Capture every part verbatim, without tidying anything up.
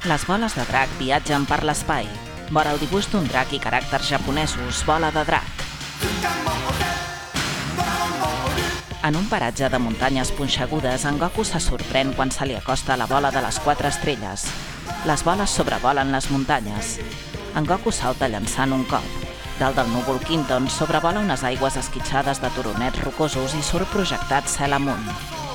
Les boles de drac viatgen per l'espai. Vora el dibuix d'un drac i caràcters japonesos, bola de drac. En un paratge de muntanyes punxegudes, en Goku se sorprèn quan se li acosta la bola de les quatre estrelles. Les boles sobrevolen les muntanyes. En Goku salta llançant un cop. Dalt del núvol Quinton sobrevola unes aigües esquitxades de turonets rocosos i surt projectat cel amunt.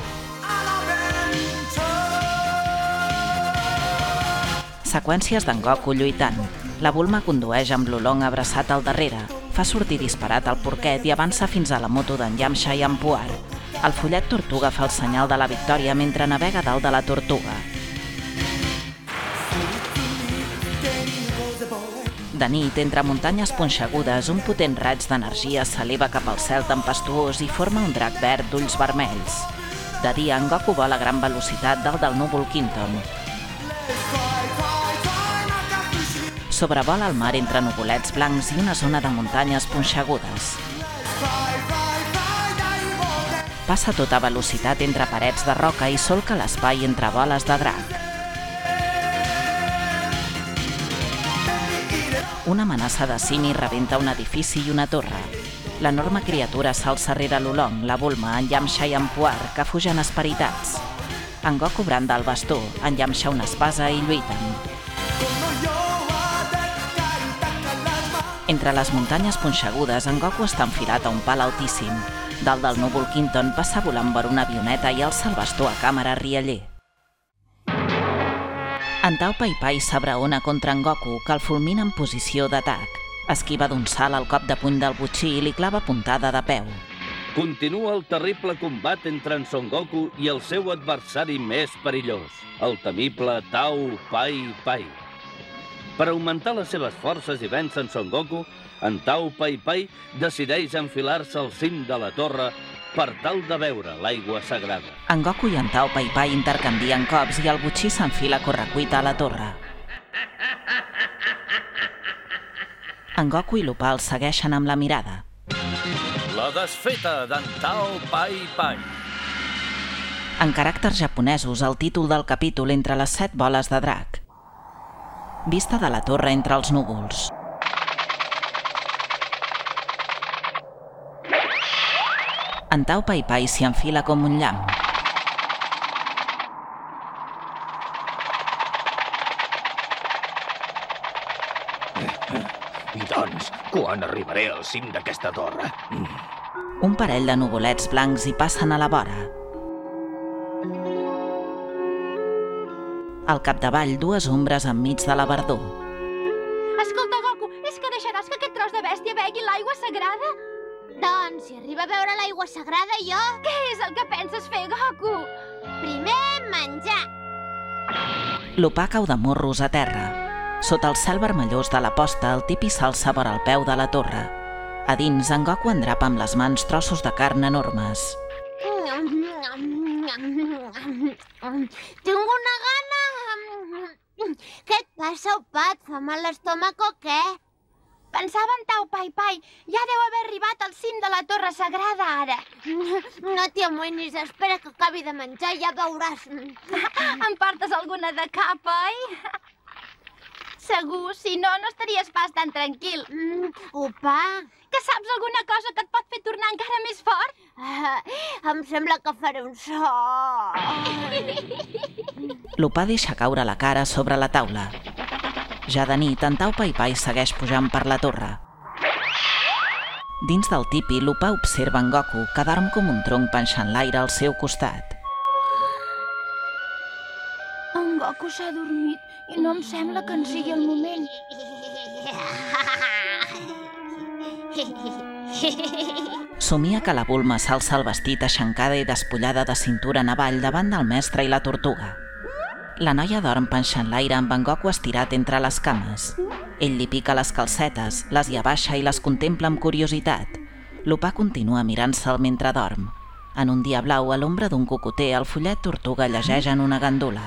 Seqüències d'en Goku lluitant. La Bulma condueix amb l'Oolong abraçat al darrere, fa sortir disparat el porquet i avança fins a la moto d'en Yamcha i en Puar. El follet tortuga fa el senyal de la victòria mentre navega dalt de la tortuga. De nit, entre muntanyes punxegudes, un potent raig d'energia s'eleva cap al cel tempestuós i forma un drac verd d'ulls vermells. De dia, en Goku vola a gran velocitat dalt del núvol Quinton. Sobrevola el mar entre nuvolets blancs i una zona de muntanyes punxegudes. Passa a tota velocitat entre parets de roca i solca l'espai entre boles de drac. Una amenaça de simi rebenta un edifici i una torre. L'enorme criatura s'alça rere l'Oolong, la Bulma, en Yamcha i en Puar, que fugen esperitats. En Goku branda el bastó, en Yamcha una espasa i lluiten. Entre les muntanyes punxegudes, en Goku està enfilat a un pal altíssim. Dalt del núvol Quinton passa volant per una avioneta i alça el bastó a càmera rialler. En Tao Pai Pai s'abraona contra en Goku, que el fulmina en posició d'atac. Esquiva d'un salt el cop de puny del botxí i li clava puntada de peu. Continua el terrible combat entre en Son Goku i el seu adversari més perillós, el temible Tao Pai Pai. Per augmentar les seves forces i vèncer en Son Goku, en Tao Pai Pai decideix enfilar-se al cim de la torre per tal de veure l'aigua sagrada. En Goku i en Tao Pai Pai intercanvien cops i el botxí s'enfila a correcuita a la torre. En Goku i l'Opà el segueixen amb la mirada. La desfeta d'en Tao Pai Pai. En caràcters japonesos, el títol del capítol entre les set boles de drac. Vista de la torre entre els núvols. En Tao Pai Pai s'hi enfila com un llamp. Doncs, quan arribaré al cim d'aquesta torre? Un parell de nuvolets blancs hi passen a la vora. Al capdavall, dues ombres enmig de la verdor. Escolta, Goku, és que deixaràs que aquest tros de bèstia begui l'aigua sagrada? Doncs, si arriba a veure l'aigua sagrada, jo... Què és el que penses fer, Goku? Primer, menjar. L'Opà cau de morros a terra. Sota el cel vermellós de la posta, el tipi s'alça vora el peu de la torre. A dins, en Goku endrapa amb les mans trossos de carn enormes. Tinc una gana... Què et passa, Opà? Et fa mal l'estómac o què? Pensava en Tao Pai Pai. Ja deu haver arribat al cim de la torre sagrada, ara. No t'hi amoïnis, espera que acabi de menjar i ja veuràs. Em portes alguna de cap, oi? Segur, si no, no estaries pas tan tranquil. Mm, Opà... Que saps alguna cosa que et pot fer tornar encara més fort? Uh, em sembla que faré un so. L'Opà deixa caure la cara sobre la taula. Ja de nit, en Tao Pai Pai segueix pujant per la torre. Dins del tipi, l'Opà observa en Goku, que dorm com un tronc penjant l'aire al seu costat. En Goku s'ha dormit i no em sembla que en sigui el moment. Somia que la Bulma s'alça el vestit aixencada i despullada de cintura en avall davant del mestre i la tortuga. La noia dorm penjant l'aire amb en Goku estirat entre les cames. Ell li pica les calcetes, les hi abaixa i les contempla amb curiositat. L'Opà continua mirant-se'l mentre dorm. En un dia blau, a l'ombra d'un cocoter, el follet tortuga llegeix en una gandula.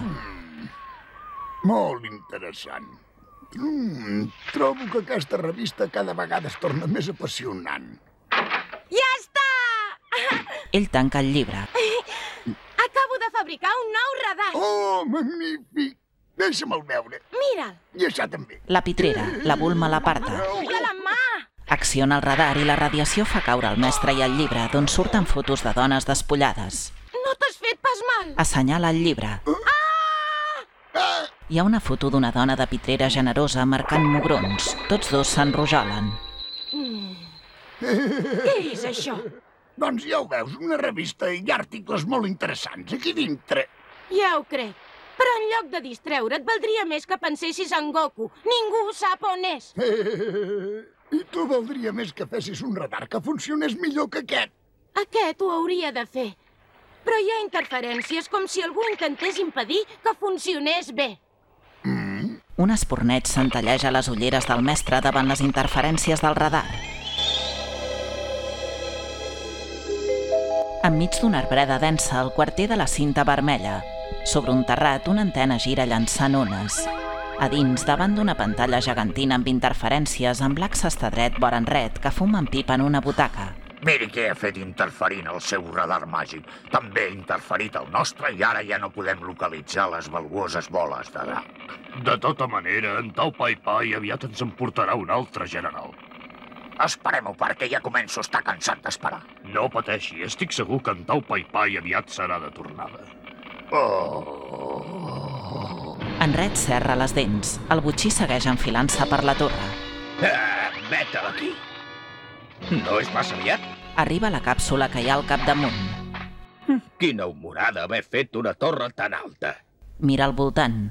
Molt interessant. Mm, trobo que aquesta revista cada vegada es torna més apassionant. Ja està! Ell tanca el llibre. Acabo de fabricar un nou radar. Oh, magnífic! Deixa'me'l veure. Mira'l. I això també. La pitrera, la Bulma l'aparta. I a la mà! Acciona el radar i la radiació fa caure el mestre i el llibre, d'on surten fotos de dones despullades. No t'has fet pas mal. Assenyala el llibre. Ah! Hi ha una foto d'una dona de pitrera generosa marcant mugrons. Tots dos s'enrojalen. Què és això? Doncs ja ho veus, una revista i hi ha articles molt interessants aquí dintre. Ja ho crec. Però en lloc de distreure't, valdria més que pensessis en Goku. Ningú sap on és. I tu valdria més que fessis un radar que funcionés millor que aquest. Aquest ho hauria de fer. Però hi ha interferències com si algú intentés impedir que funcionés bé. Un espurneig centelleja les ulleres del mestre davant les interferències del radar. Enmig d'una arbreda densa, al quarter de la cinta vermella. Sobre un terrat, una antena gira llançant ones. A dins, davant d'una pantalla gegantina amb interferències, en Black s'està dret vora en Red, que fuma en pipa en una butaca. Miri què ha fet interferint el seu radar màgic. També ha interferit el nostre i ara ja no podem localitzar les valuoses boles de drac. De tota manera, en Tao Pai Pai aviat ens emportarà un altre general. Esperem-ho perquè ja començo a estar cansat d'esperar. No pateixi, estic segur que en Tao Pai Pai aviat serà de tornada. Oh. En Red serra les dents. El botxí segueix enfilant-se per la torre. Ah, vet-te d'aquí. No és massa aviat? Arriba la càpsula que hi ha al capdamunt. Quina humorada haver fet una torre tan alta. Mira al voltant.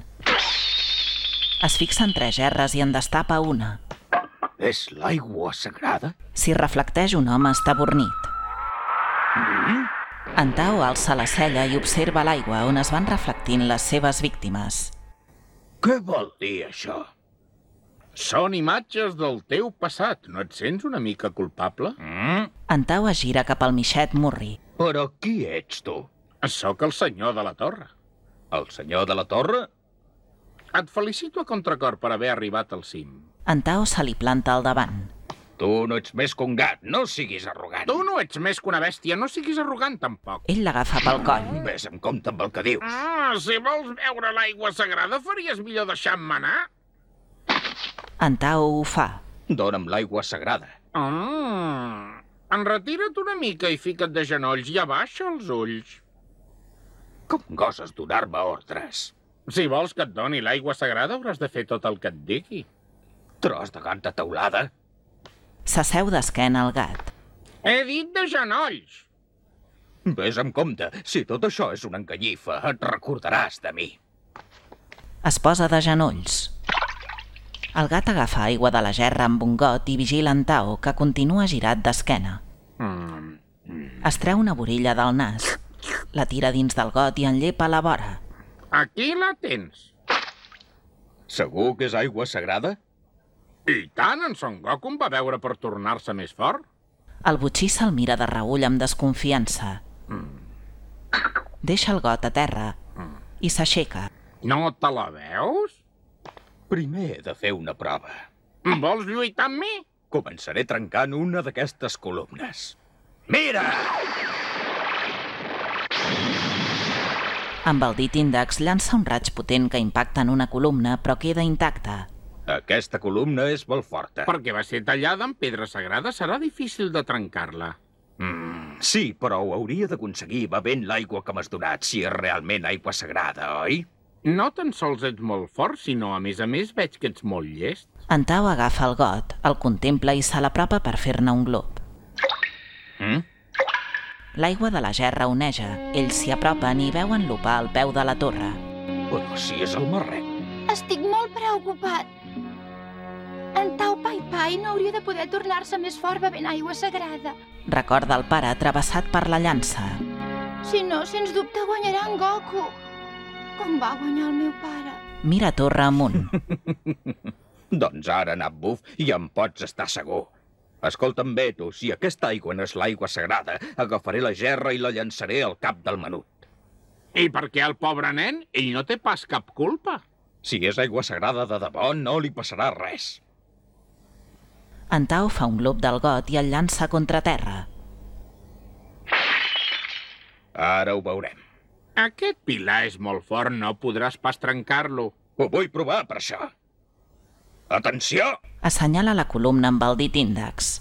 Es fixa en tres gerres i en destapa una. És l'aigua sagrada? S'hi reflecteix un home estabornit. Mm? En Tao alça la cella i observa l'aigua on es van reflectint les seves víctimes. Què vol dir això? Són imatges del teu passat. No et sents una mica culpable? Mm? En Tao es gira cap al Mixet Murri. Però qui ets tu? Sóc el senyor de la torre. El senyor de la torre? Et felicito a contracor per haver arribat al cim. En Tao se li planta al davant. Tu no ets més que un gat, no siguis arrogant. Tu no ets més que una bèstia, no siguis arrogant tampoc. Ell l'agafa pel coll. Ves amb compte amb el que dius. Ah, si vols veure l'aigua sagrada, faries millor deixar-me anar? En Tao ho fa. Dóna'm l'aigua sagrada. Ah, enretira't una mica i fica't de genolls i abaixa els ulls. Com goses donar-me ordres? Si vols que et doni l'aigua sagrada, hauràs de fer tot el que et digui. Tros de gat de teulada. S'asseu d'esquena al gat. He dit de genolls. Ves amb compte, si tot això és una enganyifa, et recordaràs de mi. Es posa de genolls. El gat agafa aigua de la gerra amb un got i vigila en Tao, que continua girat d'esquena. Mm. Es treu una borilla del nas. La tira dins del got i en llepa la vora. Aquí la tens. Segur que és aigua sagrada? I tant, en Son Goku em va veure per tornar-se més fort. El botxí se'l mira de reüll amb desconfiança. Deixa el got a terra i s'aixeca. No te la veus? Primer he de fer una prova. Vols lluitar amb mi? Començaré trencant una d'aquestes columnes. Mira! Amb el dit índex llança un raig potent que impacta en una columna però queda intacta. Aquesta columna és molt forta. Perquè va ser tallada en pedra sagrada, serà difícil de trencar-la. Mm, sí, però ho hauria d'aconseguir bevent l'aigua que m'has donat, si és realment aigua sagrada, oi? No tan sols ets molt fort, sinó a més a més veig que ets molt llest. En Tao agafa el got, el contempla i se l'apropa per fer-ne un glob. Mm? L'aigua de la gerra oneja. Ells s'hi apropen i veuen l'opar al peu de la torre. Però si és el marrec. Estic molt preocupat. En Tao Pai Pai no hauria de poder tornar-se més fort bevent aigua sagrada. Recorda el pare travessat per la llança. Si no, sens dubte guanyarà en Goku. Com va guanyar el meu pare. Mira torre amunt. Doncs ara, Nabuf, ja em pots estar segur. Escolta'm bé, tu, si aquesta aigua no és l'aigua sagrada, agafaré la gerra i la llançaré al cap del menut. I per què el pobre nen? Ell no té pas cap culpa. Si és aigua sagrada de debò, no li passarà res. En Tao fa un glob del got i el llança contra terra. Ara ho veurem. Aquest pilar és molt fort, no podràs pas trencar-lo. Ho vull provar, per això. Atenció! Assenyala la columna amb el dit índex.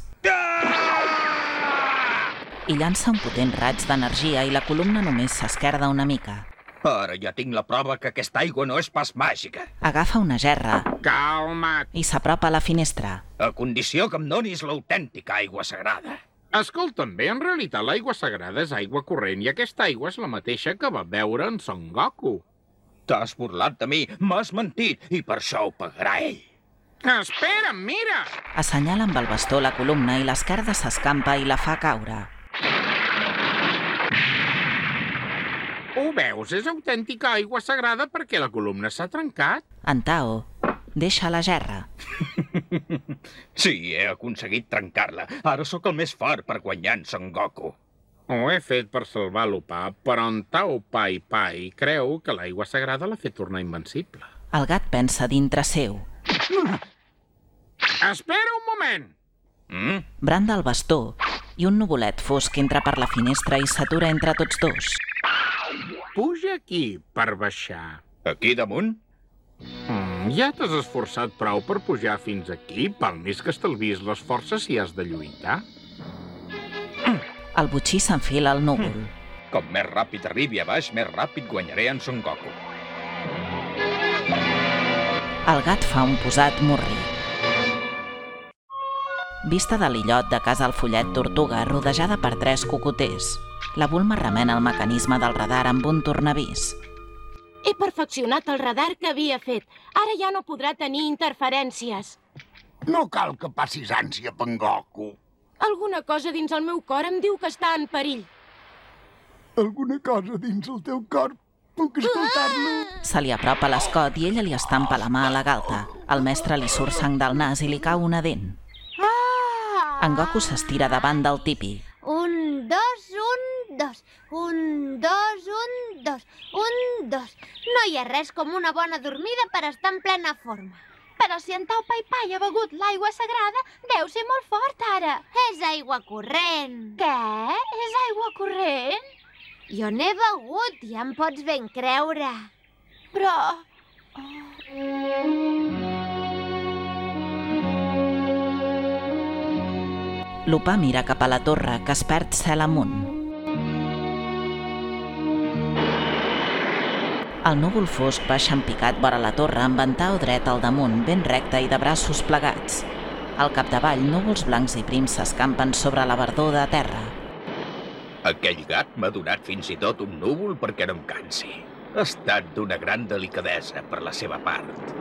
I llança un potent raig d'energia i la columna només s'esquerda una mica. Ara ja tinc la prova que aquesta aigua no és pas màgica. Agafa una gerra Calma't. i s'apropa a la finestra. A condició que em donis l'autèntica aigua sagrada. Escolta'm bé, en realitat l'aigua sagrada és aigua corrent i aquesta aigua és la mateixa que va beure en Son Goku. T'has burlat de mi, m'has mentit, i per això ho pagarà ell. Espera, mira! Assenyala amb el bastó la columna i l'esquerda s'escampa i la fa caure. Ho veus? És autèntica aigua sagrada perquè la columna s'ha trencat. En Tao deixa la gerra. Sí, he aconseguit trencar-la. Ara sóc el més fort per guanyar en Son Goku. Ho he fet per salvar l'Opà, però en Tao Pai Pai creu que l'aigua sagrada l'ha fet tornar invencible. El gat pensa dintre seu. Espera un moment! Mm? Branda el bastó i un nuvolet fosc entra per la finestra i s'atura entre tots dos. Puja aquí per baixar. Aquí damunt? Mm, ja t'has esforçat prou per pujar fins aquí, pel més que estalvis les forces si has de lluitar. El botxí s'enfila al núvol. Com més ràpid arribi a baix, més ràpid guanyaré en Son Goku. El gat fa un posat murri. Vista de l'illot de casa al Follet Tortuga, rodejada per tres cocoters. La Bulma remena el mecanisme del radar amb un tornavís. He perfeccionat el radar que havia fet. Ara ja no podrà tenir interferències. No cal que passis ànsia, Pengoku. Alguna cosa dins el meu cor em diu que està en perill. Alguna cosa dins el teu cor. Puc escoltar-lo? Se li apropa l'escot i ella li estampa la mà a la galta. El mestre li surt sang del nas i li cau una dent. En Goku s'estira davant del tipi. Un, dos, un, dos. Un, dos, un, dos. Un, dos. No hi ha res com una bona dormida per estar en plena forma. Però si en Tao Pai Pai ha begut l'aigua sagrada, deu ser molt fort ara. És aigua corrent. Què? És aigua corrent? Jo n'he begut, ja em pots ben creure. Però... L'Opà mira cap a la torre, que es perd cel amunt. El núvol fosc baixa en picat vora la torre amb en Tao dret al damunt, ben recte i de braços plegats. Al capdavall, núvols blancs i prims s'escampen sobre la verdor de terra. Aquell gat m'ha donat fins i tot un núvol perquè no em cansi. Ha estat d'una gran delicadesa per la seva part.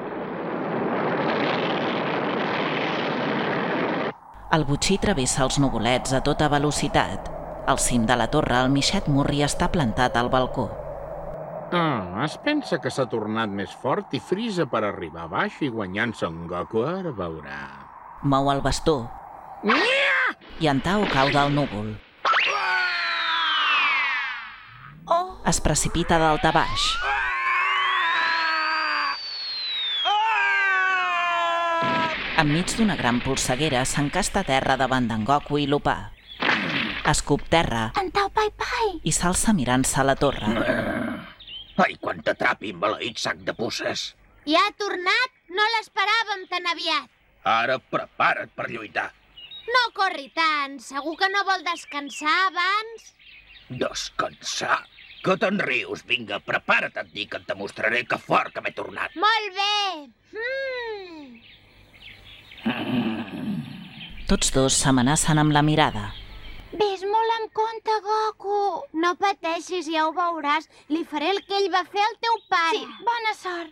El botxí travessa els nuvolets a tota velocitat. Al cim de la torre, el Mixet Murri està plantat al balcó. Ah, es pensa que s'ha tornat més fort i frisa per arribar a baix i guanyar en Son Goku, ara veurà. Mou el bastó i en Tao cau del núvol. Es precipita dalt a baix. Enmig d'una gran polseguera s'encasta a terra davant d'en Goku i l'Opà. Escup terra En Tao Pai Pai! i s'alça mirant-se a la torre. Ai, quant t'atrapi, maleït sac de puces! Ja ha tornat? No l'esperàvem tan aviat. Ara prepara't per lluitar. No corri tant. Segur que no vol descansar abans? Descansar? Que te'n rius? Vinga, prepara't, et dic, que et demostraré que fort que m'he tornat. Molt bé. Mm. Tots dos s'amenacen amb la mirada. Ves molt en compte, Goku. No pateixis, ja ho veuràs. Li faré el que ell va fer al teu pare. Sí, bona sort.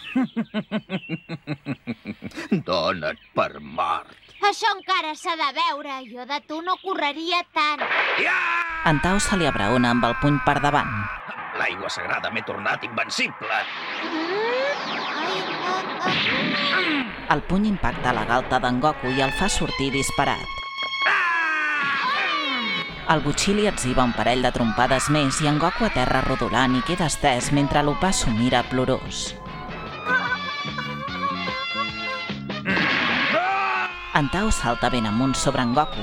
Dona't per mort. Això encara s'ha de veure. Jo de tu no correria tant. En Tao se li abraona amb el puny per davant. Amb l'aigua sagrada m'he tornat invencible. El puny impacta la galta d'en Goku i el fa sortir disparat. El botxí li etziba un parell de trompades més i en Goku aterra rodolant i queda estès mentre l'Opà s'ho mira plorós. En Tao salta ben amunt sobre en Goku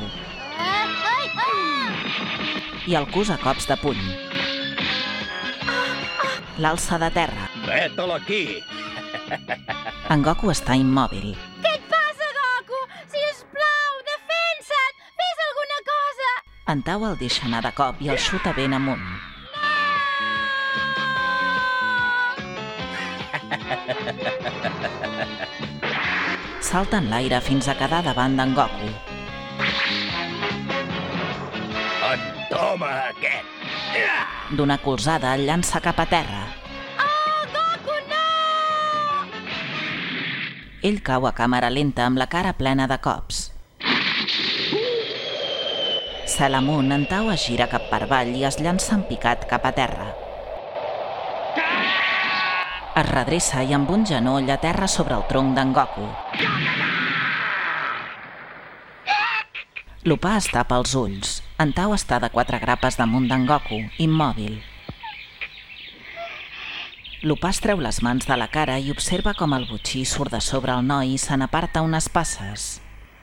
i el cus a cops de puny. L'alça de terra. Vet-te'l aquí. En Goku està immòbil. Què et passa, Goku? Sisplau, defensa't! Fes alguna cosa! En Tao el deixa anar de cop i el xuta ben amunt. Salta en l'aire fins a quedar davant d'en Goku. Entoma aquest! D'una colzada el llança cap a terra. Oh, Goku, no! Ell cau a càmera lenta amb la cara plena de cops. Cel amunt, en Tao es gira cap per avall i es llança en picat cap a terra. Es redreça i amb un genoll aterra sobre el tronc d'en Goku. L'Opà es tapa els ulls. En Tao està de quatre grapes damunt d'en Goku, immòbil. L'Opà es treu les mans de la cara i observa com el botxí surt de sobre el noi i se n'aparta unes passes.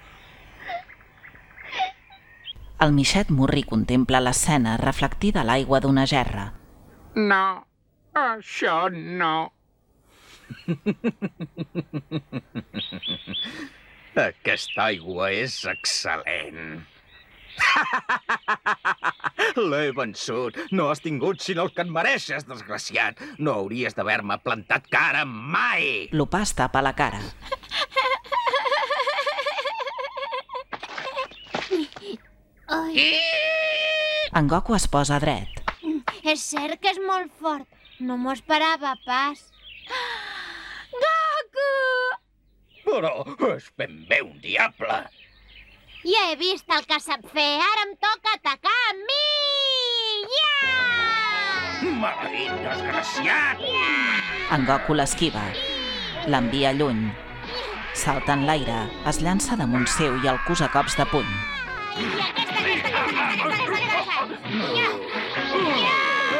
El Mixet Murri contempla l'escena reflectida a l'aigua d'una gerra. No, això no. Aquesta aigua és excel·lent. L'he vençut. No has tingut sinó el que et mereixes, desgraciat. No hauries d'haver-me plantat cara mai. L'Opà es tapa la cara. Ai, En Goku es posa dret. és cert que és molt fort. No m'ho esperava pas. Goku! Però és ben bé un diable. Ja he vist el que sap fer. Ara em toca atacar a mi! Ja! Maleït desgraciat! En Goku l'esquiva. L'envia lluny. Salta en l'aire, es llança damunt seu i el cusa a cops de puny. I aquesta, aquesta, aquesta, aquesta, aquesta, aquesta. Ja! Ja!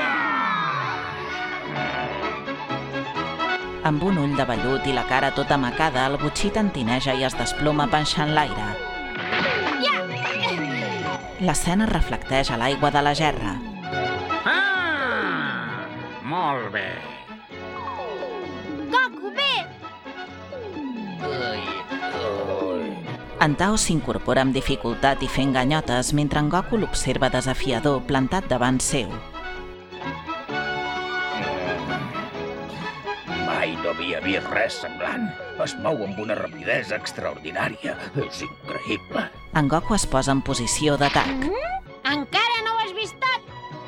Amb un ull de vellut i la cara tota macada, el botxí tentineja i es desploma penjant l'aire. L'escena reflecteix a l'aigua de la gerra. Ah! Molt bé. Goku, bé! En Tao s'incorpora amb dificultat i fent ganyotes mentre en Goku l'observa desafiador plantat davant seu. Mai no havia vist res semblant. Es mou amb una rapidesa extraordinària. És increïble. En Goku es posa en posició d'atac. Encara no ho has vist tot?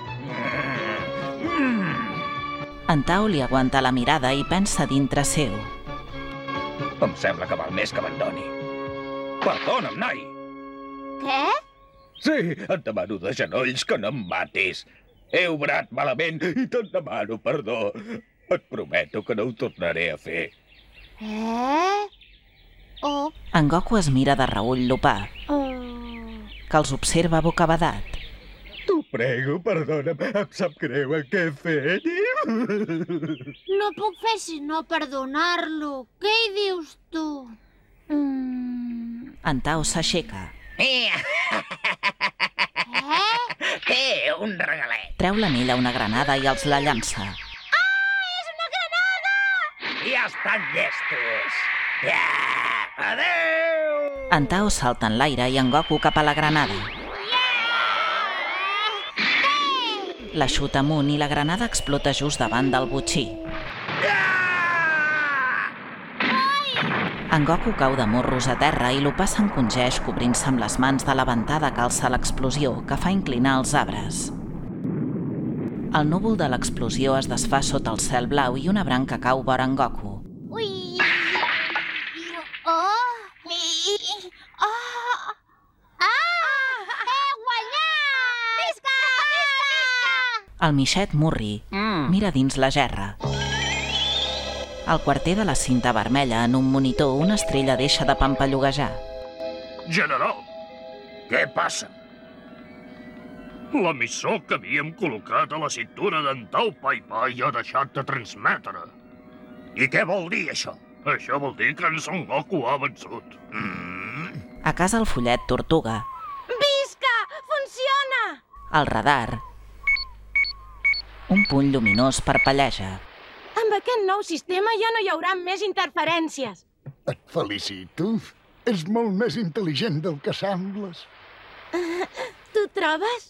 En Tao li aguanta la mirada i pensa dintre seu. Em sembla que val més que abandoni. Perdona'm, noi! Què? Sí, et demano de genolls que no em matis. He obrat malament i te'n demano perdó. Et prometo que no ho tornaré a fer. Eh? Oh. En Goku es mira de reull l'Opà, Oh. que els observa bocabadat. T'ho prego, perdona'm. Em sap greu el que he fet. No puc fer sinó perdonar-lo. Què hi dius tu? Mm. En Tao s'aixeca. Eh? Té un regalet. Treu l'anell a una granada i els la llança. Ja estan llestos. Ja! Adéu! En Tao salta en l'aire i en Goku cap a la granada. La xuta amunt i la granada explota just davant del botxí. En Goku cau de morros a terra i l'Opà s'encongeix cobrint-se amb les mans de la ventada que alça l'explosió, que fa inclinar els arbres. El núvol de l'explosió es desfà sota el cel blau i una branca cau vora en Goku. Ui! Oh! Oh! Ah! He guanyat! Visca! Visca! El Mixet Murri Mm. mira dins la gerra. Al quarter de la cinta vermella, en un monitor, una estrella deixa de pampalluguejar. General, Què passa? l'emissor que havíem col·locat a la cintura d'en Tao Pai Pai ha deixat de transmetre. I què vol dir, això? Això vol dir que en Son Goku ha vençut. Mm. A casa el follet Tortuga. Visca! Funciona! Al radar, un punt lluminós parpelleja. Amb Amb aquest nou sistema ja no hi haurà més interferències. Et felicito. És molt més intel·ligent del que sembles. Uh, tu trobes?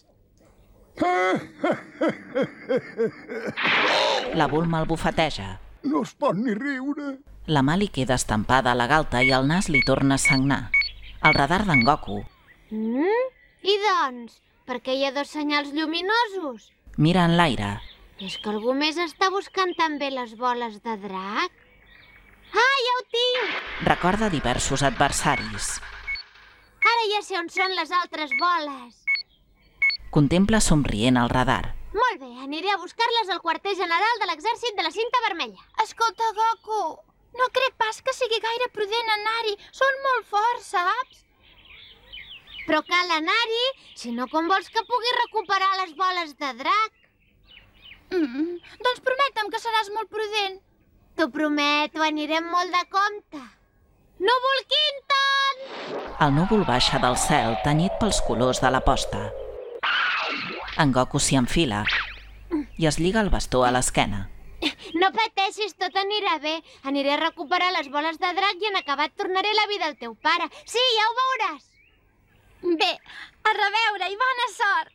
La Bulma el bufeteja. No es pot ni riure. La mà li queda estampada a la galta i el nas li torna a sagnar. El radar d'en Goku. Mm? I doncs, per què hi ha dos senyals lluminosos? Mira en l'aire. És que algú més està buscant també les boles de drac? Ah, ja ho tinc! Recorda diversos adversaris. Ara ja sé on són les altres boles. Contempla somrient el radar. Molt bé, aniré a buscar-les al quarter general de l'exèrcit de la cinta vermella. Escolta, Goku, no crec pas que sigui gaire prudent anar-hi. Són molt forts, saps? Però cal anar-hi, si no com vols que pugui recuperar les boles de drac? Mm, doncs prometem que seràs molt prudent. T'ho prometo, anirem molt de compte. Núvol Quinton! El núvol baixa del cel, tenyit pels colors de la posta. En Goku s'hi enfila i es lliga el bastó a l'esquena. No pateixis, tot anirà bé. Aniré a recuperar les boles de drac i en acabat tornaré la vida al teu pare. Sí, ja ho veuràs. Bé, a reveure i bona sort.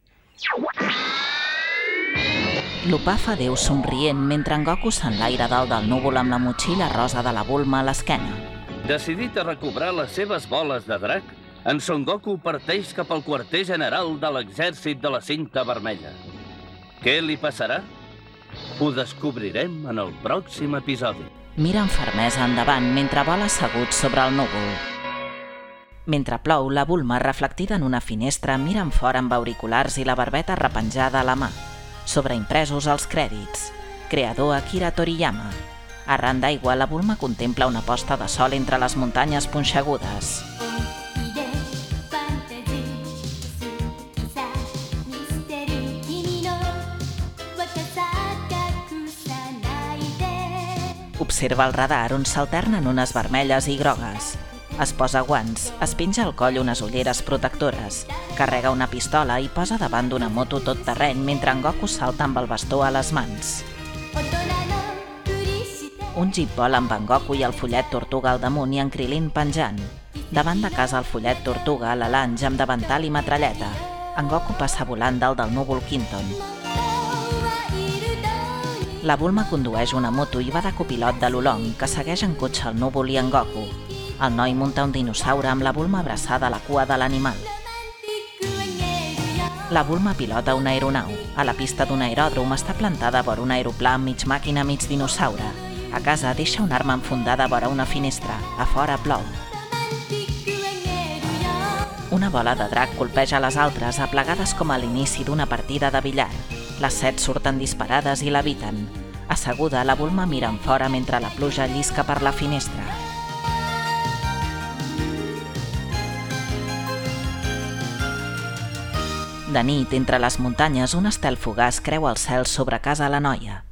L'Opà fa Déu somrient mentre en Goku s'enlaira dalt del núvol amb la motxilla rosa de la Bulma a l'esquena. Decidit a recobrar les seves boles de drac, en Son Goku parteix cap al quarter general de l'exèrcit de la cinta vermella. Què li passarà? Ho descobrirem en el pròxim episodi. Mira amb fermesa endavant mentre vola assegut sobre el núvol. Mentre plou, la Bulma, reflectida en una finestra, mira enfora amb auriculars i la barbeta repenjada a la mà. Sobreimpresos els crèdits. Creador Akira Toriyama. Arran d'aigua, la Bulma contempla una posta de sol entre les muntanyes punxegudes. Observa el radar on s'alternen unes vermelles i grogues. Es posa guants, es penja al coll unes ulleres protectores, carrega una pistola i posa davant d'una moto tot terreny mentre en Goku salta amb el bastó a les mans. Un jeep vola amb en Goku i el follet tortuga al damunt i en Krilin penjant. Davant de casa el follet tortuga a la lanxa amb davantal i metralleta. En Goku passa volant dalt del núvol Quinton. La Bulma condueix una moto i va de copilot de l'Olong, que segueix en cotxe el núvol i en Goku. El noi munta un dinosaure amb la Bulma abraçada a la cua de l'animal. La Bulma pilota una aeronau. A la pista d'un aeròdrom està plantada vora un aeroplà mig màquina mig dinosaure. A casa deixa una arma enfundada vora una finestra. A fora plou. Una bola de drac colpeja les altres, aplegades com a l'inici d'una partida de billar. Les set surten disparades i l'eviten. Asseguda, la Bulma mira enfora mentre la pluja llisca per la finestra. De nit, entre les muntanyes, un estel fugaç creua el cel sobre casa la noia.